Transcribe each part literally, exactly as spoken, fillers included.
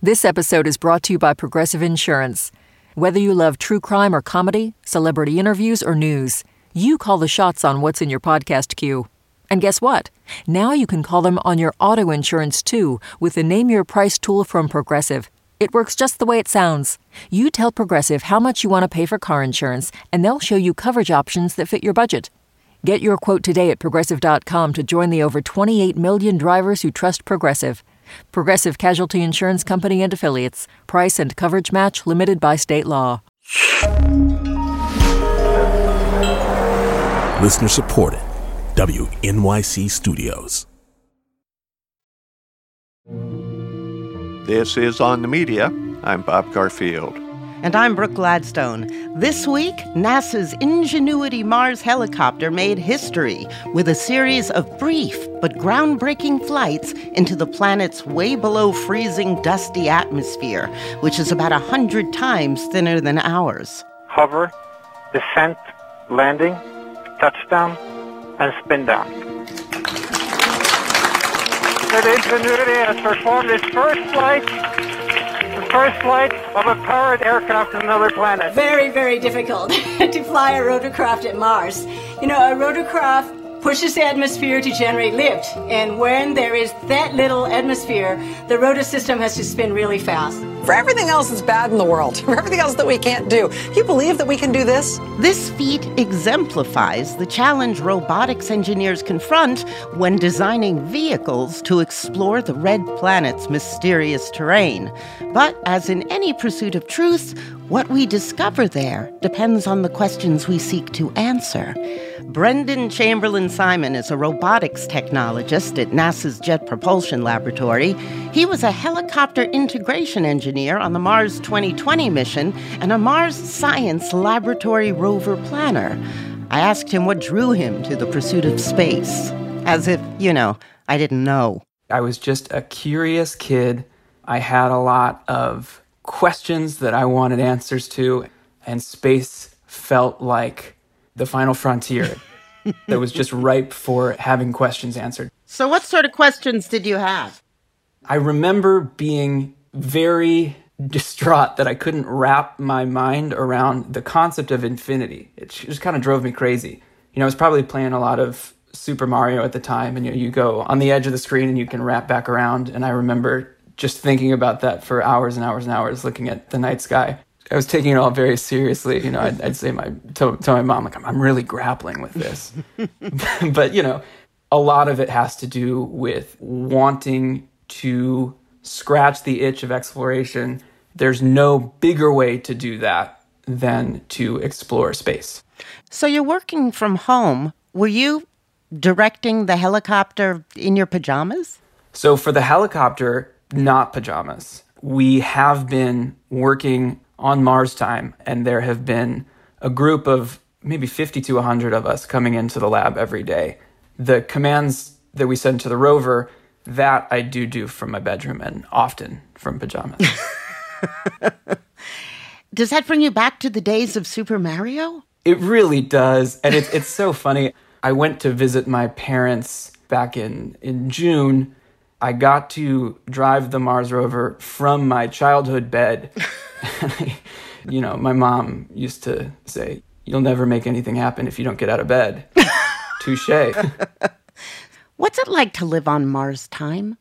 This episode is brought to you by Progressive Insurance. Whether you love true crime or comedy, celebrity interviews or news, you call the shots on what's in your podcast queue. And guess what? Now you can call them on your auto insurance too with the Name Your Price tool from Progressive. It works just the way it sounds. You tell Progressive how much you want to pay for car insurance, and they'll show you coverage options that fit your budget. Get your quote today at Progressive dot com to join the over twenty-eight million drivers who trust Progressive. Progressive Casualty Insurance Company and Affiliates. Price and coverage match limited by state law. Listener supported. W N Y C Studios. This is On the Media. I'm Bob Garfield. And I'm Brooke Gladstone. This week, NASA's Ingenuity Mars helicopter made history with a series of brief but groundbreaking flights into the planet's way below freezing dusty atmosphere, which is about a hundred times thinner than ours. Hover, descent, landing, touchdown, and spin down. The Ingenuity has performed its first flight, the first flight of a powered aircraft to another planet. Very, very difficult to fly a rotorcraft at Mars. You know, a rotorcraft pushes the atmosphere to generate lift, and when there is that little atmosphere, the rotor system has to spin really fast. For everything else that's bad in the world, for everything else that we can't do, do you believe that we can do this? This feat exemplifies the challenge robotics engineers confront when designing vehicles to explore the red planet's mysterious terrain. But as in any pursuit of truth, what we discover there depends on the questions we seek to answer. Brendan Chamberlain-Simon is a robotics technologist at NASA's Jet Propulsion Laboratory. He was a helicopter integration engineer on the Mars twenty twenty mission and a Mars Science Laboratory rover planner. I asked him what drew him to the pursuit of space. As if, you know, I didn't know. I was just a curious kid. I had a lot of questions that I wanted answers to, and space felt like the final frontier that was just ripe for having questions answered. So what sort of questions did you have? I remember being very distraught that I couldn't wrap my mind around the concept of infinity. It just kind of drove me crazy. You know, I was probably playing a lot of Super Mario at the time, and you know, you go on the edge of the screen and you can wrap back around. And I remember just thinking about that for hours and hours and hours, looking at the night sky. I was taking it all very seriously. You know, I'd, I'd say my tell, tell my mom, like, I'm, I'm really grappling with this. But, you know, a lot of it has to do with wanting to scratch the itch of exploration. There's no bigger way to do that than to explore space. So you're working from home. Were you directing the helicopter in your pajamas? So for the helicopter, not pajamas. We have been working on Mars time, and there have been a group of maybe fifty to one hundred of us coming into the lab every day. The commands that we send to the rover, that I do do from my bedroom and often from pajamas. Does that bring you back to the days of Super Mario? It really does, and it's it's so funny. I went to visit my parents back in, in June. I got to drive the Mars rover from my childhood bed. You know, my mom used to say, "You'll never make anything happen if you don't get out of bed." Touche. What's it like to live on Mars time?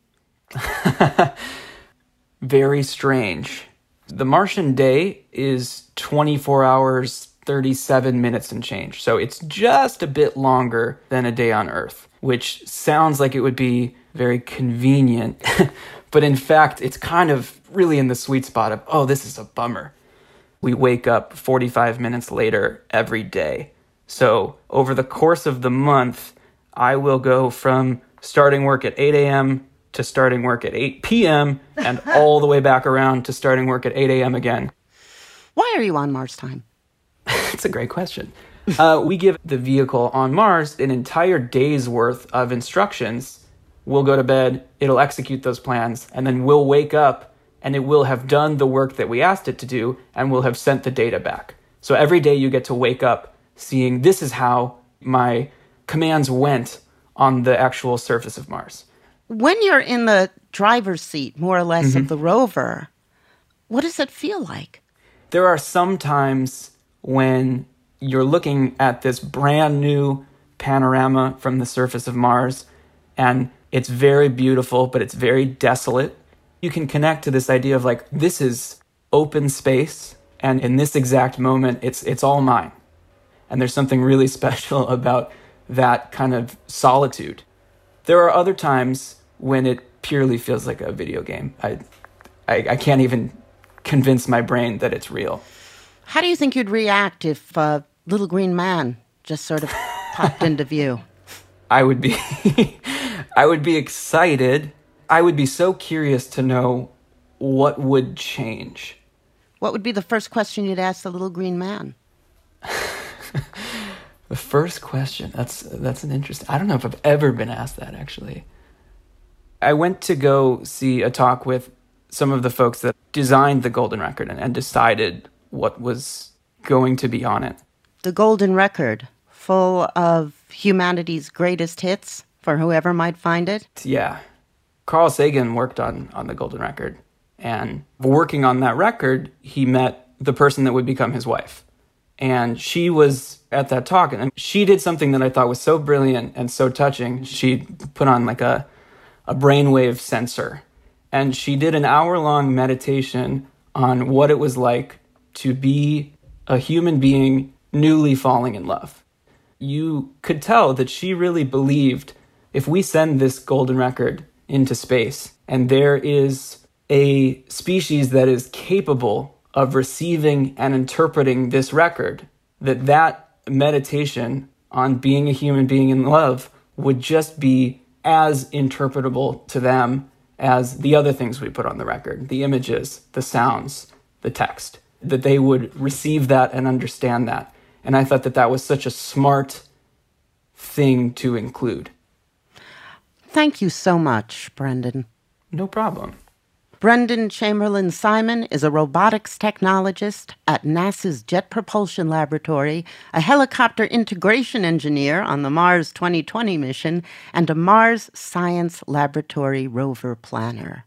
Very strange. The Martian day is twenty-four hours, thirty-seven minutes and change. So it's just a bit longer than a day on Earth, which sounds like it would be very convenient. But in fact, it's kind of really in the sweet spot of, oh, this is a bummer. We wake up forty-five minutes later every day. So over the course of the month, I will go from starting work at eight a.m. to starting work at eight p.m. and all the way back around to starting work at eight a.m. again. Why are you on Mars time? It's a great question. Uh, we give the vehicle on Mars an entire day's worth of instructions. We'll go to bed, it'll execute those plans, and then we'll wake up and it will have done the work that we asked it to do, and we'll have sent the data back. So every day you get to wake up seeing, this is how my commands went on the actual surface of Mars. When you're in the driver's seat, more or less, mm-hmm. of the rover, What does it feel like? There are some times when you're looking at this brand new panorama from the surface of Mars, and it's very beautiful, but it's very desolate. You can connect to this idea of like, this is open space, and in this exact moment, it's it's all mine. And there's something really special about that kind of solitude. There are other times when it purely feels like a video game. I, I, I can't even convince my brain that it's real. How do you think you'd react if a little green man just sort of popped into view? I would be, I would be excited. I would be so curious to know what would change. What would be the first question you'd ask the little green man? The first question, that's that's an interesting, I don't know if I've ever been asked that, actually. I went to go see a talk with some of the folks that designed the Golden Record and, and decided what was going to be on it. The Golden Record, full of humanity's greatest hits for whoever might find it? Yeah. Carl Sagan worked on, on the Golden Record. And working on that record, he met the person that would become his wife. And she was at that talk, and she did something that I thought was so brilliant and so touching. She put on like a, a brainwave sensor, and she did an hour-long meditation on what it was like to be a human being newly falling in love. You could tell that she really believed if we send this Golden Record into space, and there is a species that is capable of receiving and interpreting this record, that that meditation on being a human being in love would just be as interpretable to them as the other things we put on the record, the images, the sounds, the text, that they would receive that and understand that. And I thought that that was such a smart thing to include. Thank you so much, Brendan. No problem. Brendan Chamberlain Simon is a robotics technologist at NASA's Jet Propulsion Laboratory, a helicopter integration engineer on the Mars twenty twenty mission, and a Mars Science Laboratory rover planner.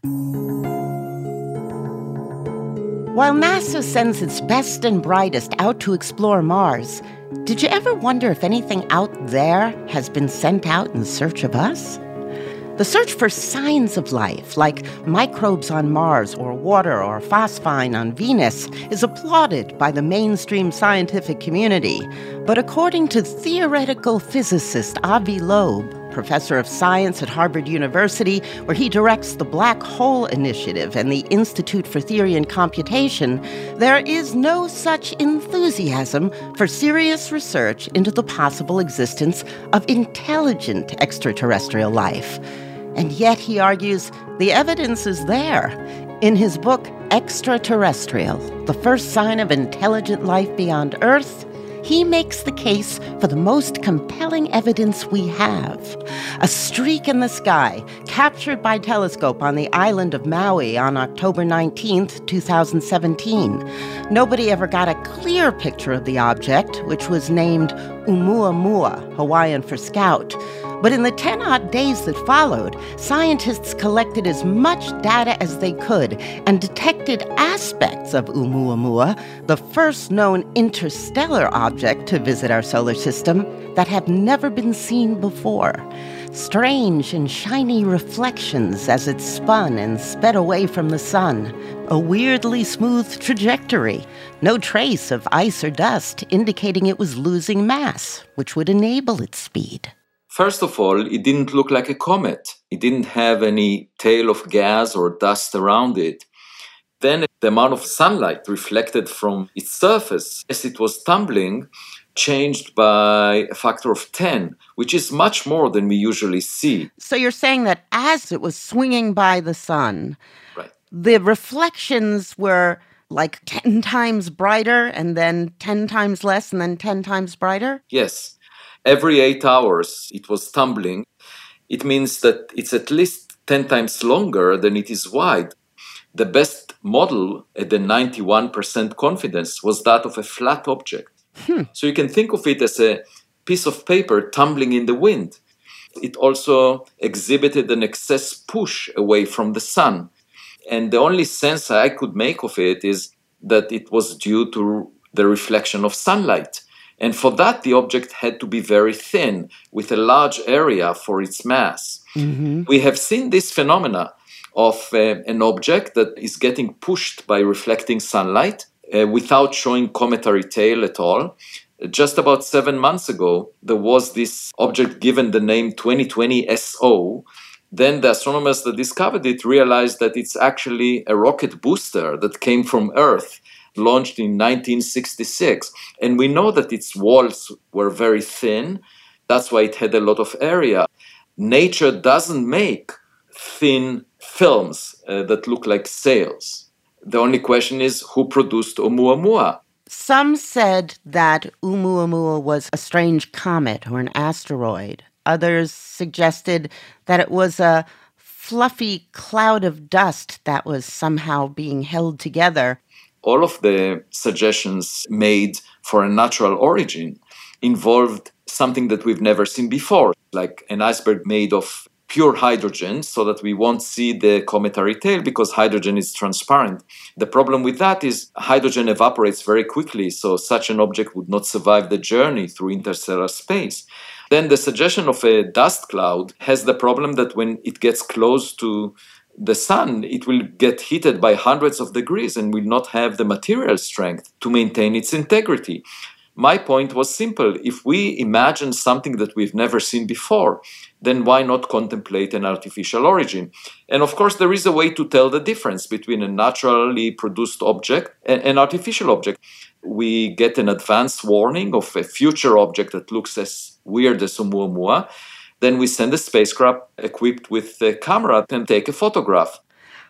While NASA sends its best and brightest out to explore Mars, did you ever wonder if anything out there has been sent out in search of us? The search for signs of life, like microbes on Mars or water or phosphine on Venus, is applauded by the mainstream scientific community. But according to theoretical physicist Avi Loeb, professor of science at Harvard University, where he directs the Black Hole Initiative and the Institute for Theory and Computation, there is no such enthusiasm for serious research into the possible existence of intelligent extraterrestrial life. And yet, he argues, the evidence is there. In his book, Extraterrestrial, The First Sign of Intelligent Life Beyond Earth, he makes the case for the most compelling evidence we have. A streak in the sky, captured by telescope on the island of Maui on October nineteenth, twenty seventeen. Nobody ever got a clear picture of the object, which was named Oumuamua, Hawaiian for scout. But in the ten-odd days that followed, scientists collected as much data as they could and detected aspects of Oumuamua, the first known interstellar object to visit our solar system, that have never been seen before. Strange and shiny reflections as it spun and sped away from the sun. A weirdly smooth trajectory. No trace of ice or dust indicating it was losing mass, which would enable its speed. First of all, it didn't look like a comet. It didn't have any tail of gas or dust around it. Then the amount of sunlight reflected from its surface as it was tumbling changed by a factor of ten, which is much more than we usually see. So you're saying that as it was swinging by the sun, right, the reflections were like ten times brighter and then ten times less and then ten times brighter? Yes. Every eight hours it was tumbling. It means that it's at least ten times longer than it is wide. The best model at the ninety-one percent confidence was that of a flat object. Hmm. So you can think of it as a piece of paper tumbling in the wind. It also exhibited an excess push away from the sun. And the only sense I could make of it is that it was due to the reflection of sunlight. And for that, the object had to be very thin, with a large area for its mass. Mm-hmm. We have seen this phenomena of uh, an object that is getting pushed by reflecting sunlight uh, without showing cometary tail at all. Just about seven months ago, there was this object given the name twenty twenty S O. Then the astronomers that discovered it realized that it's actually a rocket booster that came from Earth, launched in nineteen sixty-six. And we know that its walls were very thin. That's why it had a lot of area. Nature doesn't make thin films uh, that look like sails. The only question is who produced Oumuamua? Some said that Oumuamua was a strange comet or an asteroid. Others suggested that it was a fluffy cloud of dust that was somehow being held together. All of the suggestions made for a natural origin involved something that we've never seen before, like an iceberg made of pure hydrogen, so that we won't see the cometary tail because hydrogen is transparent. The problem with that is hydrogen evaporates very quickly, so such an object would not survive the journey through interstellar space. Then the suggestion of a dust cloud has the problem that when it gets close to the sun, it will get heated by hundreds of degrees and will not have the material strength to maintain its integrity. My point was simple. If we imagine something that we've never seen before, then why not contemplate an artificial origin? And of course, there is a way to tell the difference between a naturally produced object and an artificial object. We get an advance warning of a future object that looks as weird as Oumuamua. Then we send a spacecraft equipped with a camera and take a photograph.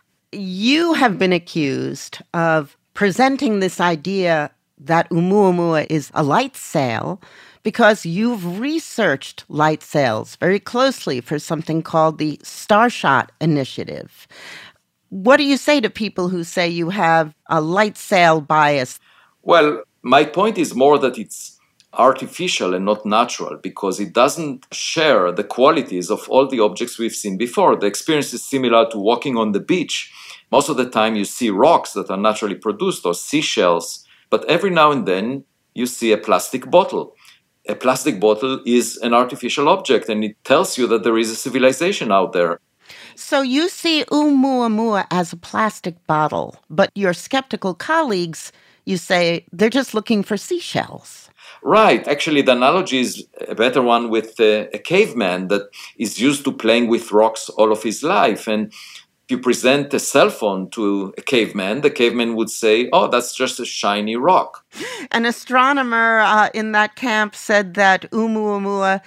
You have been accused of presenting this idea that Oumuamua is a light sail because you've researched light sails very closely for something called the Starshot Initiative. What do you say to people who say you have a light sail bias? Well, my point is more that it's artificial and not natural because it doesn't share the qualities of all the objects we've seen before. The experience is similar to walking on the beach. Most of the time you see rocks that are naturally produced or seashells, but every now and then you see a plastic bottle. A plastic bottle is an artificial object and it tells you that there is a civilization out there. So you see Oumuamua as a plastic bottle, but your skeptical colleagues, you say, they're just looking for seashells. Right. Actually, the analogy is a better one with uh, a caveman that is used to playing with rocks all of his life. And if you present a cell phone to a caveman, the caveman would say, oh, that's just a shiny rock. An astronomer uh, in that camp said that Oumuamua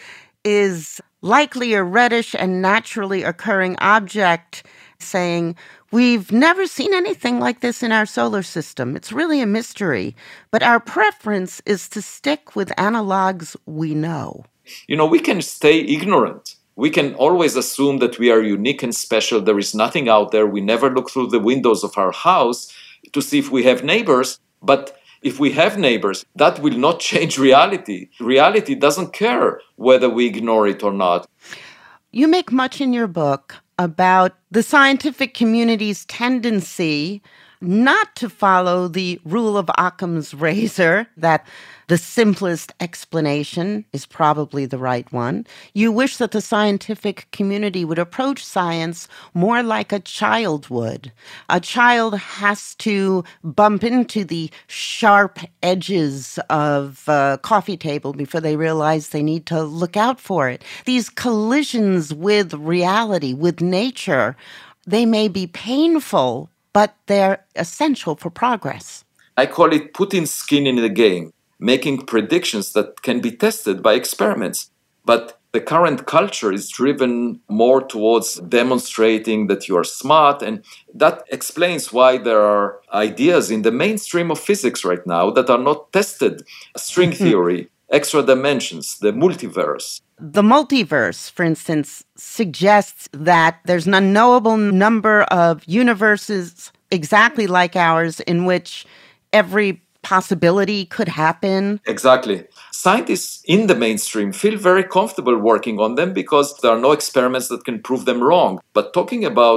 is likely a reddish and naturally occurring object, saying, we've never seen anything like this in our solar system. It's really a mystery. But our preference is to stick with analogs we know. You know, we can stay ignorant. We can always assume that we are unique and special. There is nothing out there. We never look through the windows of our house to see if we have neighbors. But if we have neighbors, that will not change reality. Reality doesn't care whether we ignore it or not. You make much in your book about the scientific community's tendency not to follow the rule of Occam's razor, that the simplest explanation is probably the right one. You wish that the scientific community would approach science more like a child would. A child has to bump into the sharp edges of a coffee table before they realize they need to look out for it. These collisions with reality, with nature, they may be painful, but they're essential for progress. I call it putting skin in the game, making predictions that can be tested by experiments. But the current culture is driven more towards demonstrating that you are smart, and that explains why there are ideas in the mainstream of physics right now that are not tested. String theory, extra dimensions, the multiverse. The multiverse, for instance, suggests that there's an unknowable number of universes exactly like ours in which every possibility could happen. Exactly. Scientists in the mainstream feel very comfortable working on them because there are no experiments that can prove them wrong. But talking about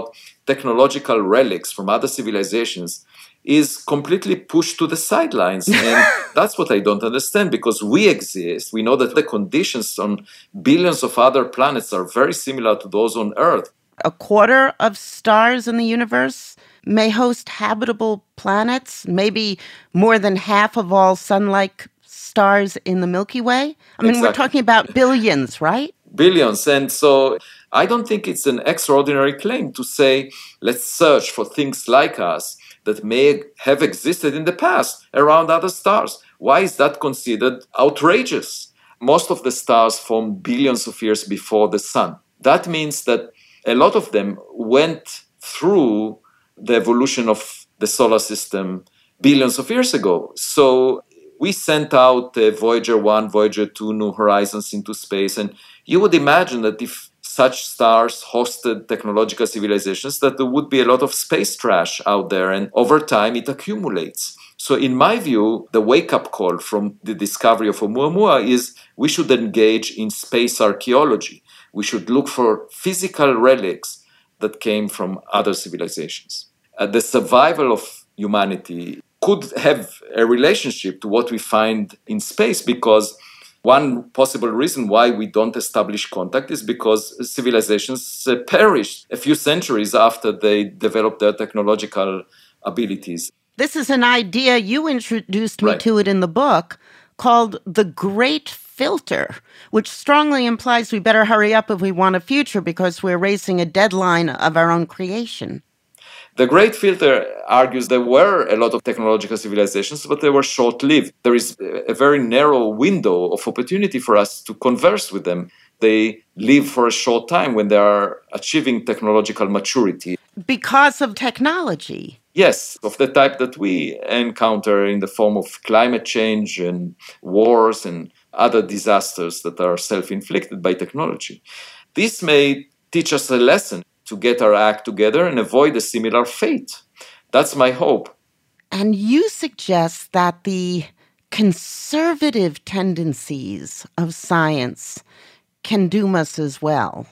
technological relics from other civilizations is completely pushed to the sidelines. And that's what I don't understand, because we exist. We know that the conditions on billions of other planets are very similar to those on Earth. A quarter of stars in the universe may host habitable planets, maybe more than half of all sun-like stars in the Milky Way. I mean, exactly. We're talking about billions, right? Billions. And so I don't think it's an extraordinary claim to say, let's search for things like us that may have existed in the past around other stars. Why is that considered outrageous? Most of the stars formed billions of years before the sun. That means that a lot of them went through the evolution of the solar system billions of years ago. So we sent out uh, Voyager one, Voyager two, New Horizons into space, and you would imagine that if such stars hosted technological civilizations, that there would be a lot of space trash out there, and over time it accumulates. So in my view, the wake-up call from the discovery of Oumuamua is we should engage in space archaeology. We should look for physical relics that came from other civilizations. Uh, the survival of humanity could have a relationship to what we find in space, because one possible reason why we don't establish contact is because civilizations uh, perished a few centuries after they developed their technological abilities. This is an idea, you introduced me right. to it in the book, called the Great Filter, which strongly implies we better hurry up if we want a future because we're racing a deadline of our own creation. The Great Filter argues there were a lot of technological civilizations, but they were short-lived. There is a very narrow window of opportunity for us to converse with them. They live for a short time when they are achieving technological maturity. Because of technology? Yes, of the type that we encounter in the form of climate change and wars and other disasters that are self-inflicted by technology. This may teach us a lesson to get our act together and avoid a similar fate. That's my hope. And you suggest that the conservative tendencies of science can doom us as well.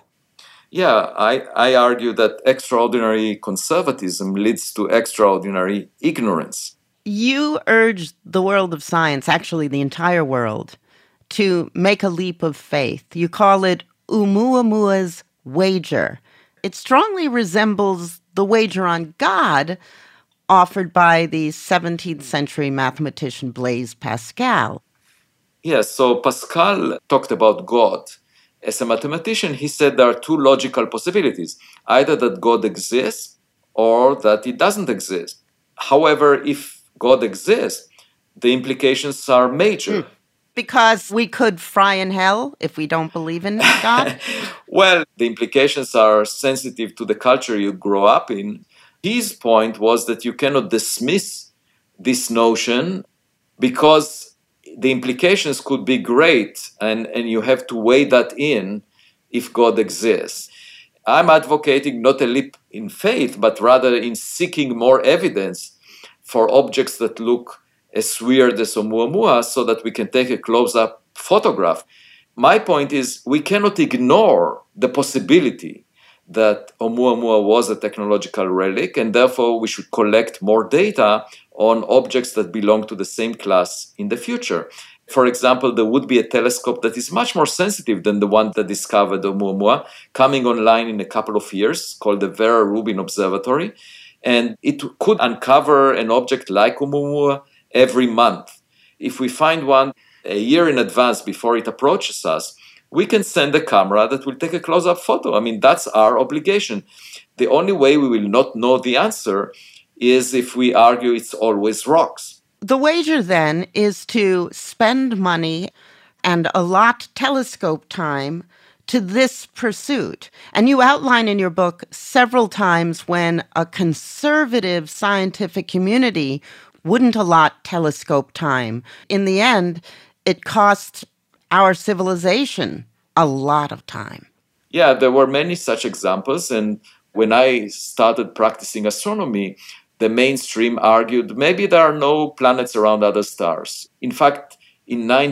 Yeah, I, I argue that extraordinary conservatism leads to extraordinary ignorance. You urge the world of science, actually the entire world, to make a leap of faith. You call it Oumuamua's wager. It strongly resembles the wager on God offered by the seventeenth century mathematician Blaise Pascal. Yes, so Pascal talked about God. As a mathematician, he said there are two logical possibilities, either that God exists or that it doesn't exist. However, if God exists, the implications are major. Hmm. Because we could fry in hell if we don't believe in God? Well, the implications are sensitive to the culture you grow up in. His point was that you cannot dismiss this notion because the implications could be great, and, and you have to weigh that in if God exists. I'm advocating not a leap in faith, but rather in seeking more evidence for objects that look as weird as Oumuamua so that we can take a close-up photograph. My point is we cannot ignore the possibility that Oumuamua was a technological relic, and therefore we should collect more data on objects that belong to the same class in the future. For example, there would be a telescope that is much more sensitive than the one that discovered Oumuamua, coming online in a couple of years, called the Vera Rubin Observatory, and it could uncover an object like Oumuamua every month. If we find one a year in advance before it approaches us, we can send a camera that will take a close-up photo. I mean, that's our obligation. The only way we will not know the answer is if we argue it's always rocks. The wager, then, is to spend money and allot telescope time to this pursuit. And you outline in your book several times when a conservative scientific community wouldn't allot telescope time. In the end, it cost our civilization a lot of time. Yeah, there were many such examples. And when I started practicing astronomy, the mainstream argued maybe there are no planets around other stars. In fact, in nineteen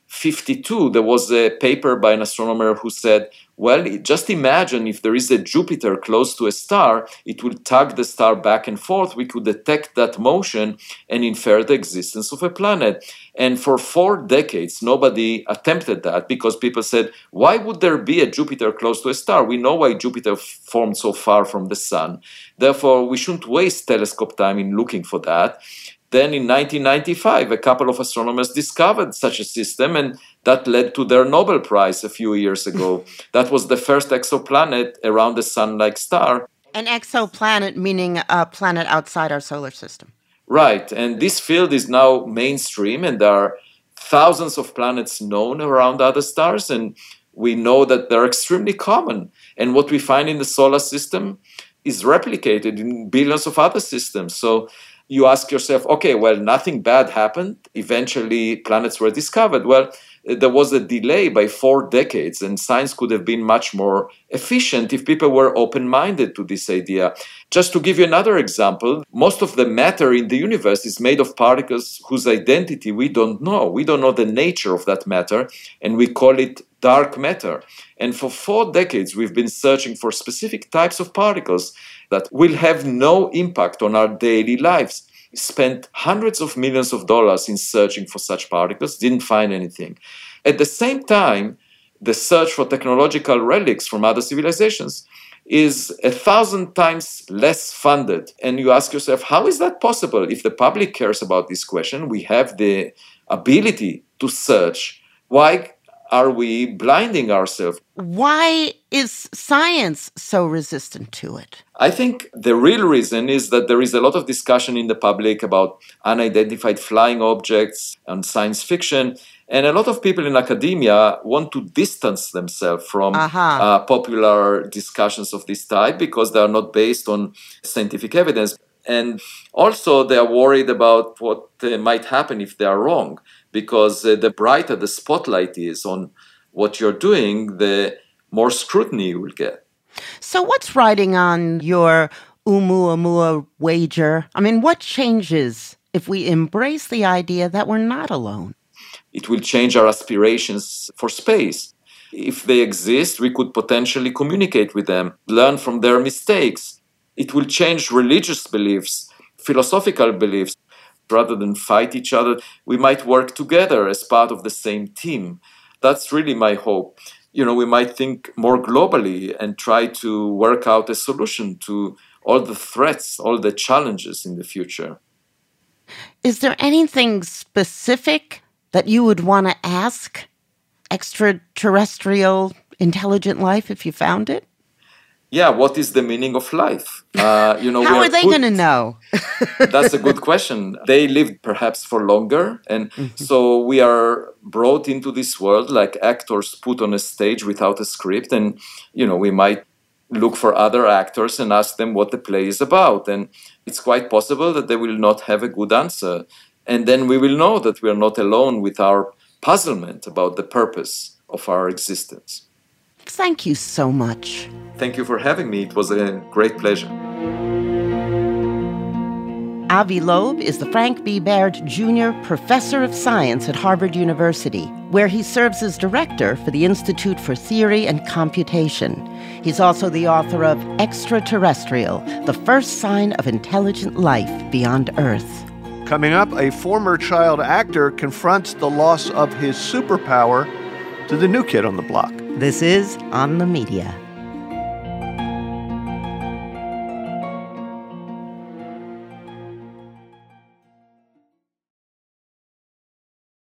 fifty-two, there was a paper by an astronomer who said, well, just imagine if there is a Jupiter close to a star, it will tug the star back and forth. We could detect that motion and infer the existence of a planet. And for four decades, nobody attempted that because people said, why would there be a Jupiter close to a star? We know why Jupiter formed so far from the sun. Therefore, we shouldn't waste telescope time in looking for that. Then in nineteen ninety-five, a couple of astronomers discovered such a system, and that led to their Nobel Prize a few years ago. That was the first exoplanet around a sun-like star. An exoplanet meaning a planet outside our solar system. Right, and this field is now mainstream, and there are thousands of planets known around other stars, and we know that they're extremely common. And what we find in the solar system is replicated in billions of other systems. So you ask yourself, okay, well, nothing bad happened. Eventually, planets were discovered. Well, there was a delay by four decades, and science could have been much more efficient if people were open-minded to this idea. Just to give you another example, most of the matter in the universe is made of particles whose identity we don't know. We don't know the nature of that matter, and we call it dark matter. And for four decades, we've been searching for specific types of particles that will have no impact on our daily lives. We spent hundreds of millions of dollars in searching for such particles, didn't find anything. At the same time, the search for technological relics from other civilizations is a thousand times less funded. And you ask yourself, how is that possible? If the public cares about this question, we have the ability to search. Why are we blinding ourselves? Why is science so resistant to it? I think the real reason is that there is a lot of discussion in the public about unidentified flying objects and science fiction. And a lot of people in academia want to distance themselves from uh-huh. uh, popular discussions of this type because they are not based on scientific evidence. And also they are worried about what uh, might happen if they are wrong, because uh, the brighter the spotlight is on what you're doing, the more scrutiny you will get. So what's riding on your Oumuamua wager? I mean, what changes if we embrace the idea that we're not alone? It will change our aspirations for space. If they exist, we could potentially communicate with them, learn from their mistakes. It will change religious beliefs, philosophical beliefs. Rather than fight each other, we might work together as part of the same team. That's really my hope. You know, we might think more globally and try to work out a solution to all the threats, all the challenges in the future. Is there anything specific that you would want to ask extraterrestrial intelligent life if you found it? Yeah, what is the meaning of life? Uh, you know, How we are, are they put... going to know? That's a good question. They lived perhaps for longer. And mm-hmm. so we are brought into this world like actors put on a stage without a script. And, you know, we might look for other actors and ask them what the play is about. And it's quite possible that they will not have a good answer. And then we will know that we are not alone with our puzzlement about the purpose of our existence. Thank you so much. Thank you for having me. It was a great pleasure. Avi Loeb is the Frank B. Baird Junior Professor of Science at Harvard University, where he serves as director for the Institute for Theory and Computation. He's also the author of Extraterrestrial, the first sign of intelligent life beyond Earth. Coming up, a former child actor confronts the loss of his superpower to the new kid on the block. This is On the Media.